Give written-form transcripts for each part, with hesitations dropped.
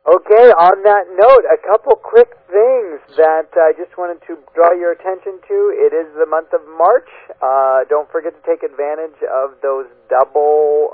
Okay, on that note, a couple quick things that I just wanted to draw your attention to. It is the month of March. Don't forget to take advantage of those double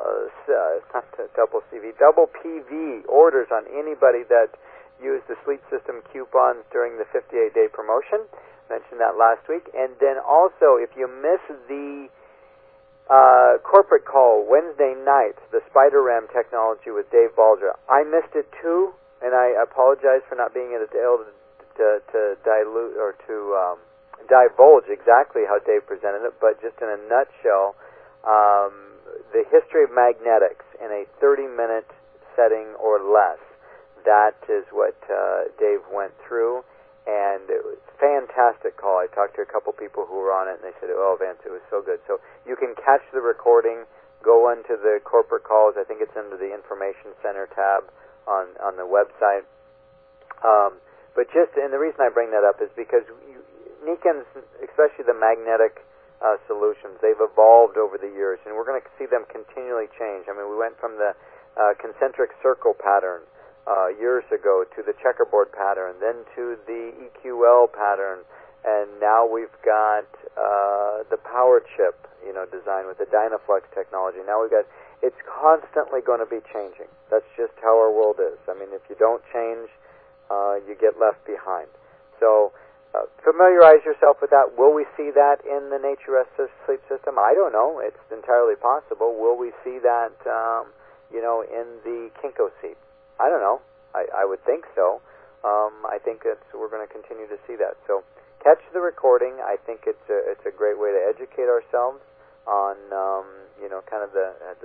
PV orders on anybody that used the Sleep System coupons during the 58-day promotion. Mentioned that last week. And then also, if you miss the corporate call Wednesday night, the SpiderRAM technology with Dave Baldra. I missed it too, and I apologize for not being able to dilute or to divulge exactly how Dave presented it, but just in a nutshell, the history of magnetics in a 30-minute setting or less. That is what Dave went through. And it was a fantastic call. I talked to a couple people who were on it, and they said, "Oh, Vance, it was so good." So you can catch the recording. Go into the corporate calls. I think it's under the Information Center tab on the website. But and the reason I bring that up is because Nikons, especially the magnetic solutions, they've evolved over the years, and we're going to see them continually change. I mean, we went from the concentric circle pattern years ago to the checkerboard pattern, then to the EQL pattern, and now we've got the power chip, design with the Dynaflex technology. Now it's constantly going to be changing. That's just how our world is. I mean, if you don't change, you get left behind. So familiarize yourself with that. Will we see that in the Nature Rest sleep system? I don't know. It's entirely possible. Will we see that, in the Kinko seat? I don't know. I would think so. I think we're going to continue to see that. So catch the recording. I think it's a great way to educate ourselves on kind of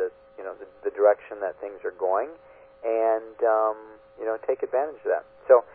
the direction that things are going, and take advantage of that. So